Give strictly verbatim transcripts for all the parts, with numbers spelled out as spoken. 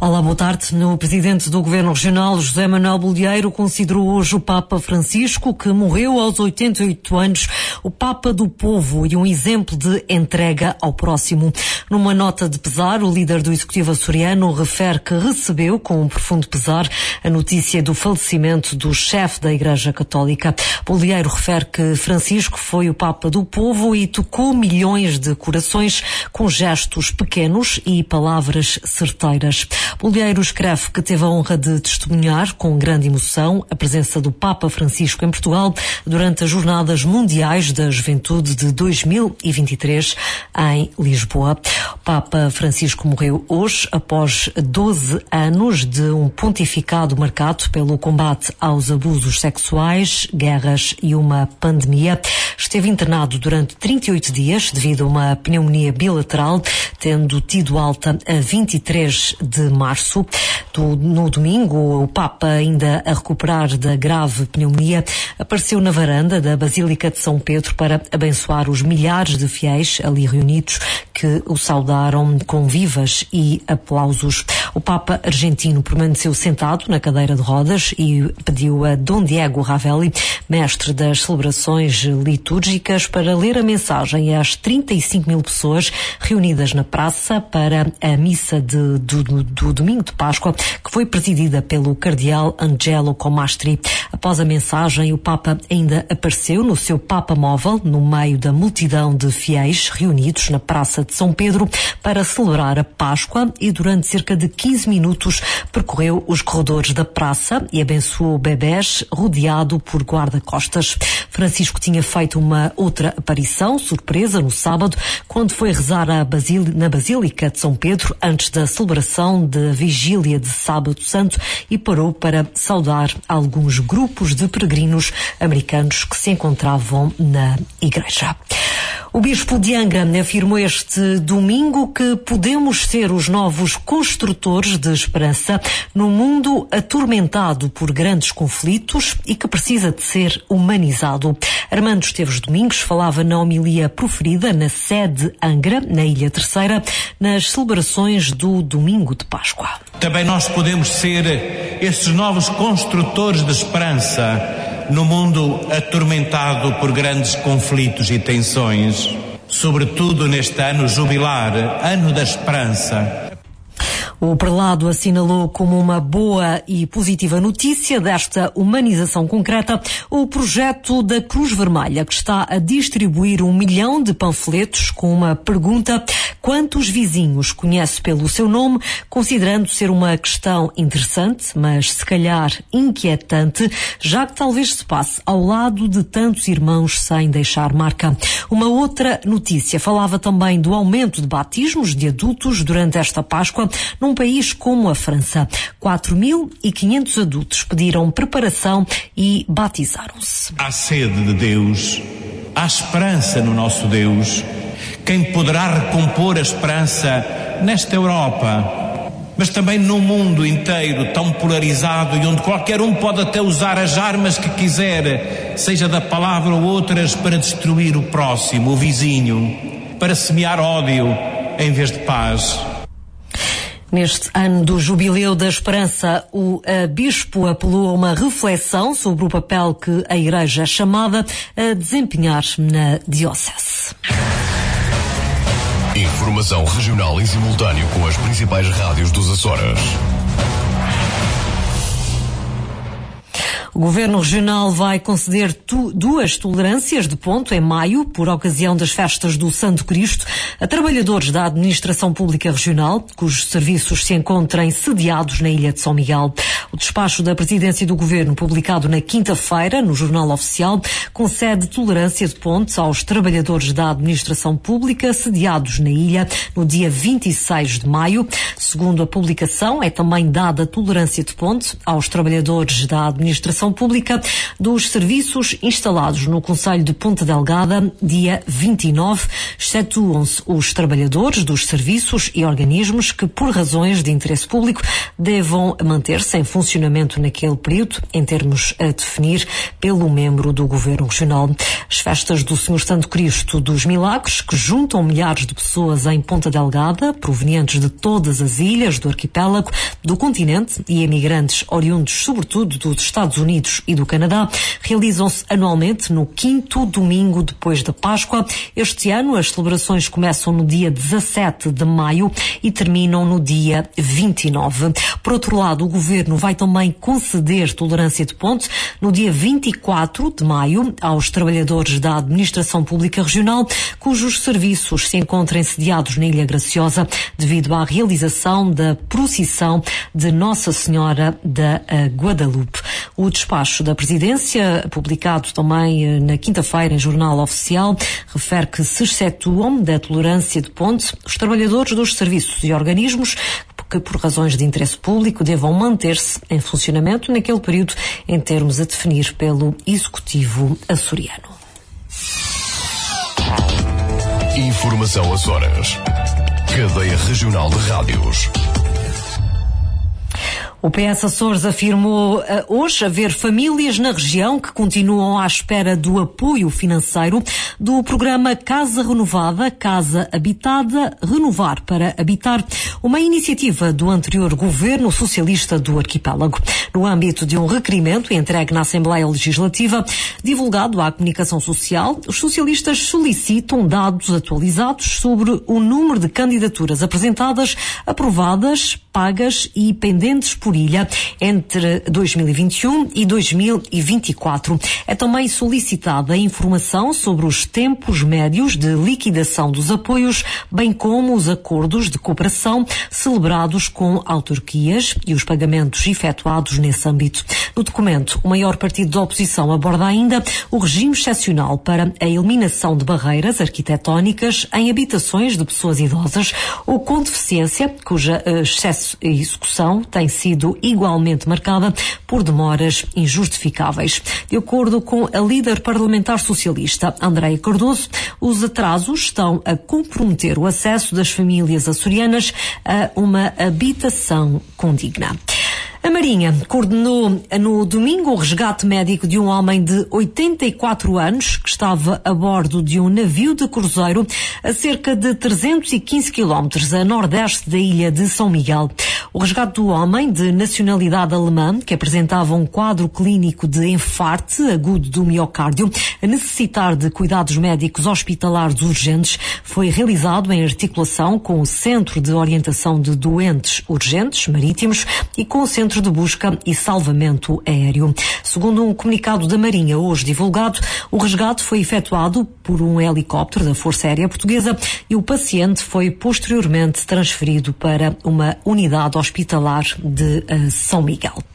Olá, boa tarde. O presidente do Governo Regional, José Manuel Bolieiro, considerou hoje o Papa Francisco, que morreu aos oitenta e oito anos, o Papa do povo e um exemplo de entrega ao próximo. Numa nota de pesar, o líder do Executivo açoriano refere que recebeu com um profundo pesar a notícia do falecimento do chefe da Igreja Católica. Bolieiro refere que Francisco foi o Papa do povo e tocou milhões de corações com gestos pequenos e palavras certeiras. Bolieiro escreve que teve a honra de testemunhar com grande emoção a presença do Papa Francisco em Portugal durante as Jornadas Mundiais da Juventude de dois mil e vinte e três em Lisboa. O Papa Francisco morreu hoje após doze anos de um pontificado marcado pelo combate aos abusos sexuais, guerras e uma pandemia. Esteve internado durante trinta e oito dias devido a uma pneumonia bilateral, tendo tido alta a vinte e três de março. Do, no domingo, o Papa, ainda a recuperar da grave pneumonia, apareceu na varanda da Basílica de São Pedro para abençoar os milhares de fiéis ali reunidos que o saudaram com vivas e aplausos. O Papa argentino permaneceu sentado na cadeira de rodas e pediu a Dom Diego Ravelli, mestre das celebrações litúrgicas, para ler a mensagem às trinta e cinco mil pessoas reunidas na praça para a missa de, do, do domingo de Páscoa, que foi presidida pelo cardeal Angelo Comastri. Após a mensagem, o Papa ainda apareceu no seu Papa Móvel, no meio da multidão de fiéis reunidos na Praça de São Pedro para celebrar a Páscoa, e durante cerca de quinze minutos percorreu os corredores da praça e abençoou bebés rodeado por guarda-costas. Francisco tinha feito uma outra aparição surpresa no sábado, quando foi rezar a Basíl- na Basílica de São Pedro antes da celebração da vigília de Sábado Santo, e parou para saudar alguns grupos de peregrinos americanos que se encontravam na igreja. O Bispo de Angra afirmou este domingo que podemos ser os novos construtores de esperança num mundo atormentado por grandes conflitos e que precisa de ser humanizado. Armando Esteves Domingos falava na homilia proferida na sede de Angra, na Ilha Terceira, nas celebrações do Domingo de Páscoa. Também nós podemos ser esses novos construtores de esperança no mundo atormentado por grandes conflitos e tensões, sobretudo neste ano jubilar, ano da esperança. O prelado assinalou como uma boa e positiva notícia desta humanização concreta o projeto da Cruz Vermelha, que está a distribuir um milhão de panfletos com uma pergunta: quantos vizinhos conhece pelo seu nome, considerando ser uma questão interessante, mas se calhar inquietante, já que talvez se passe ao lado de tantos irmãos sem deixar marca. Uma outra notícia falava também do aumento de batismos de adultos durante esta Páscoa num país como a França. quatro mil e quinhentos adultos pediram preparação e batizaram-se. Há sede de Deus, há esperança no nosso Deus. Quem poderá recompor a esperança nesta Europa, mas também no mundo inteiro tão polarizado e onde qualquer um pode até usar as armas que quiser, seja da palavra ou outras, para destruir o próximo, o vizinho, para semear ódio em vez de paz. Neste ano do Jubileu da Esperança, o uh, Bispo apelou a uma reflexão sobre o papel que a Igreja é chamada a desempenhar na Diocese. Informação regional em simultâneo com as principais rádios dos Açores. O Governo Regional vai conceder tu, duas tolerâncias de ponto em maio, por ocasião das festas do Santo Cristo, a trabalhadores da Administração Pública Regional, cujos serviços se encontrem sediados na Ilha de São Miguel. O despacho da Presidência do Governo, publicado na quinta-feira no Jornal Oficial, concede tolerância de ponto aos trabalhadores da Administração Pública sediados na ilha no dia vinte e seis de maio. Segundo a publicação, é também dada tolerância de ponto aos trabalhadores da Administração Pública dos serviços instalados no Concelho de Ponta Delgada, dia vinte e nove, excetuam-se os trabalhadores dos serviços e organismos que, por razões de interesse público, devam manter-se em função funcionamento naquele período, em termos a definir pelo membro do Governo Regional. As festas do Senhor Santo Cristo dos Milagres, que juntam milhares de pessoas em Ponta Delgada, provenientes de todas as ilhas do arquipélago, do continente e emigrantes oriundos, sobretudo, dos Estados Unidos e do Canadá, realizam-se anualmente no quinto domingo depois da Páscoa. Este ano as celebrações começam no dia dezassete de maio e terminam no dia vinte e nove. Por outro lado, o Governo vai também conceder tolerância de ponte no dia vinte e quatro de maio aos trabalhadores da Administração Pública Regional, cujos serviços se encontram sediados na Ilha Graciosa, devido à realização da procissão de Nossa Senhora da Guadalupe. O despacho da Presidência, publicado também na quinta-feira em Jornal Oficial, refere que se excetuam da tolerância de ponte os trabalhadores dos serviços e organismos que, por razões de interesse público, devam manter-se em funcionamento naquele período, em termos a definir pelo Executivo açoriano. Informação Açores. Cadeia Regional de Rádios. O P S Açores afirmou uh, hoje haver famílias na região que continuam à espera do apoio financeiro do programa Casa Renovada, Casa Habitada, Renovar para Habitar, uma iniciativa do anterior governo socialista do arquipélago. No âmbito de um requerimento entregue na Assembleia Legislativa, divulgado à comunicação social, os socialistas solicitam dados atualizados sobre o número de candidaturas apresentadas, aprovadas, pagas e pendentes por ilha entre dois mil e vinte e um e dois mil e vinte e quatro. É também solicitada a informação sobre os tempos médios de liquidação dos apoios, bem como os acordos de cooperação celebrados com autarquias e os pagamentos efetuados nesse âmbito. No documento, o maior partido da oposição aborda ainda o regime excepcional para a eliminação de barreiras arquitetónicas em habitações de pessoas idosas ou com deficiência, cuja excesso e execução tem sido igualmente marcada por demoras injustificáveis. De acordo com a líder parlamentar socialista, Andreia Cardoso, os atrasos estão a comprometer o acesso das famílias açorianas a uma habitação condigna. A Marinha coordenou no domingo o resgate médico de um homem de oitenta e quatro anos que estava a bordo de um navio de cruzeiro a cerca de trezentos e quinze quilómetros a nordeste da ilha de São Miguel. O resgate do homem, de nacionalidade alemã, que apresentava um quadro clínico de enfarte agudo do miocárdio, a necessitar de cuidados médicos hospitalares urgentes, foi realizado em articulação com o Centro de Orientação de Doentes Urgentes Marítimos e com o Centro de Busca e Salvamento Aéreo. Segundo um comunicado da Marinha hoje divulgado, o resgate foi efetuado por um helicóptero da Força Aérea Portuguesa e o paciente foi posteriormente transferido para uma unidade hospitalar de uh, São Miguel.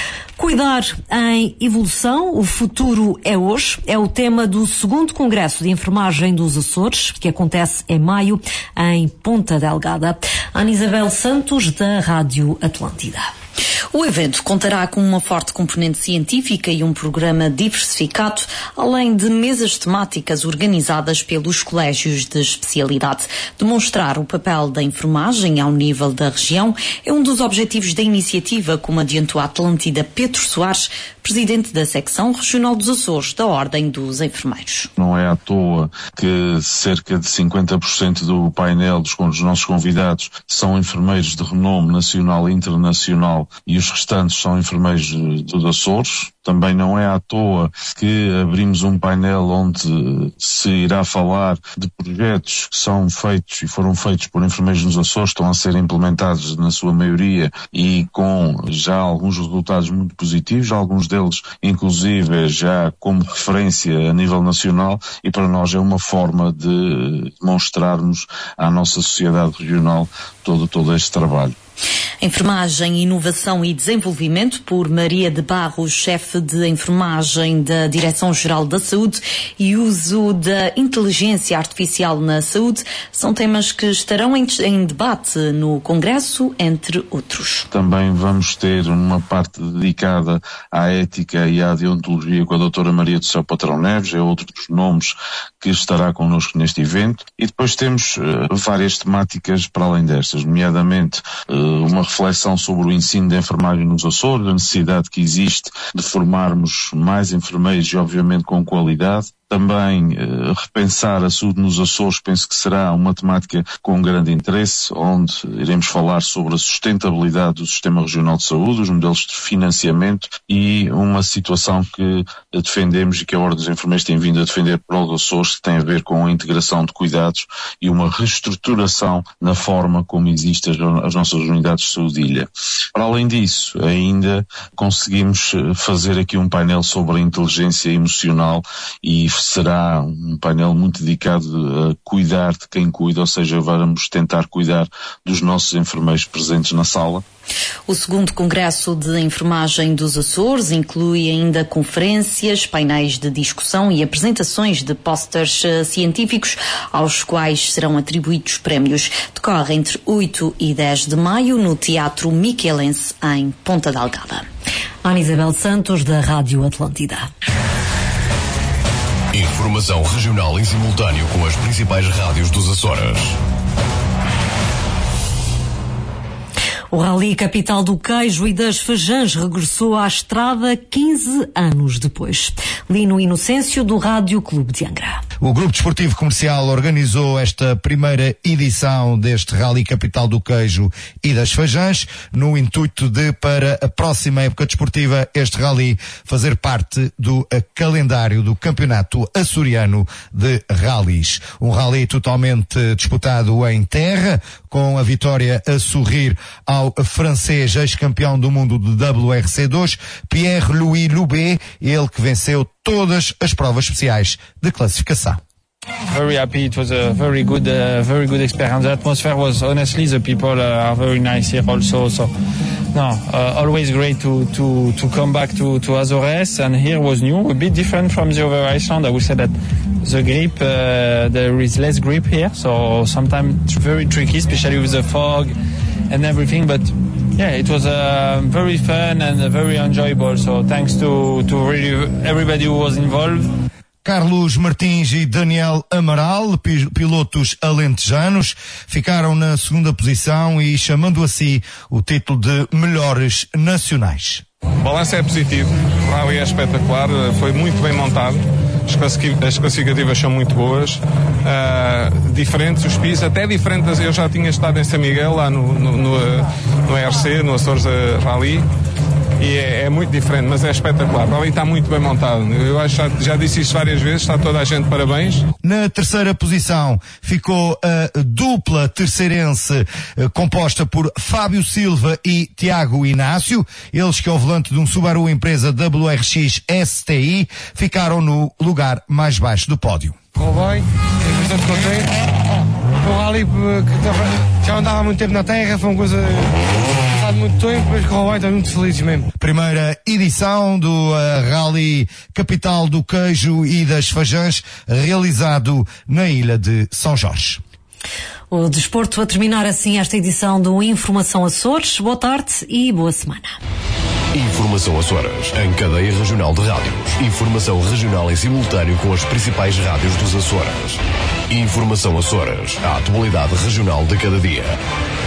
Cuidar em evolução, o futuro é hoje, é o tema do segundo Congresso de Enfermagem dos Açores, que acontece em maio em Ponta Delgada. Ana Isabel Santos, da Rádio Atlântida. O evento contará com uma forte componente científica e um programa diversificado, além de mesas temáticas organizadas pelos colégios de especialidade. Demonstrar o papel da enfermagem ao nível da região é um dos objetivos da iniciativa, como adiantou a Atlântida Pedro Soares, presidente da secção regional dos Açores da Ordem dos Enfermeiros. Não é à toa que cerca de cinquenta por cento do painel dos, dos nossos convidados são enfermeiros de renome nacional e internacional e os restantes são enfermeiros dos Açores. Também não é à toa que abrimos um painel onde se irá falar de projetos que são feitos e foram feitos por enfermeiros nos Açores, estão a ser implementados na sua maioria e com já alguns resultados muito positivos, alguns deles inclusive já como referência a nível nacional, e para nós é uma forma de demonstrarmos à nossa sociedade regional todo, todo este trabalho. Enfermagem, Inovação e Desenvolvimento, por Maria de Barros, chefe suporte de enfermagem da Direção-Geral da Saúde e uso da inteligência artificial na saúde são temas que estarão em, em debate no Congresso, entre outros. Também vamos ter uma parte dedicada à ética e à deontologia com a doutora Maria do Céu Patrão Neves, é outro dos nomes que estará connosco neste evento. E depois temos uh, várias temáticas para além destas, nomeadamente uh, uma reflexão sobre o ensino de enfermagem nos Açores, a necessidade que existe de formarmos mais enfermeiros e obviamente com qualidade. Também eh, repensar a saúde nos Açores, penso que será uma temática com grande interesse, onde iremos falar sobre a sustentabilidade do Sistema Regional de Saúde, os modelos de financiamento e uma situação que defendemos e que a Ordem dos Enfermeiros tem vindo a defender para os Açores, que tem a ver com a integração de cuidados e uma reestruturação na forma como existem as nossas unidades de saúde de ilha. Para além disso, ainda conseguimos fazer aqui um painel sobre a inteligência emocional e será um painel muito dedicado a cuidar de quem cuida, ou seja, vamos tentar cuidar dos nossos enfermeiros presentes na sala. O segundo Congresso de Enfermagem dos Açores inclui ainda conferências, painéis de discussão e apresentações de pósteres uh, científicos aos quais serão atribuídos prémios. Decorre entre oito e dez de maio no Teatro Miquelense, em Ponta Delgada. Ana Isabel Santos, da Rádio Atlântida. Informação regional em simultâneo com as principais rádios dos Açores. O Rally Capital do Queijo e das Feijãs regressou à estrada quinze anos depois. Lino Inocêncio, do Rádio Clube de Angra. O Grupo Desportivo Comercial organizou esta primeira edição deste Rally Capital do Queijo e das Feijãs, no intuito de, para a próxima época desportiva, este rally fazer parte do calendário do Campeonato Açoriano de Rallys. Um rally totalmente disputado em terra, com a vitória a sorrir ao francês ex-campeão do mundo de W R C dois, Pierre-Louis Loubet, ele que venceu todas as provas especiais de classificação. Very happy. It was a very good, uh, very good experience. The atmosphere was, honestly, the people uh, are very nice here also. So, no, uh, always great to to to come back to to Azores, and here was new, a bit different from the other Iceland. I would say that the grip, uh, there is less grip here, so sometimes it's very tricky, especially with the fog and everything. But yeah, it was uh, very fun and uh, very enjoyable. So thanks to to really everybody who was involved. Carlos Martins e Daniel Amaral, pilotos alentejanos, ficaram na segunda posição e chamando a si o título de melhores nacionais. O balanço é positivo, o rally é espetacular, foi muito bem montado, as classificativas são muito boas, uh, diferentes, os pisos, até diferentes. Eu já tinha estado em São Miguel, lá no, no, no, no E R C, no Açores Rally, e é, é muito diferente, mas é espetacular. O rally está muito bem montado. Eu acho, já, já disse isto várias vezes, está toda a gente de parabéns. Na terceira posição ficou a dupla terceirense composta por Fábio Silva e Tiago Inácio. Eles que ao volante de um Subaru empresa W R X S T I ficaram no lugar mais baixo do pódio. Correu bem, estou bastante contente. O rally que já andava há muito tempo na terra, foi uma coisa passado muito tempo, mas correu bem, estou muito feliz mesmo. Primeira edição do uh, Rally Capital do Queijo e das Feijãs, realizado na ilha de São Jorge. O desporto a terminar assim esta edição do Informação Açores. Boa tarde e boa semana. Informação Açores, em cadeia regional de rádios. Informação regional em simultâneo com as principais rádios dos Açores. Informação Açores, a atualidade regional de cada dia.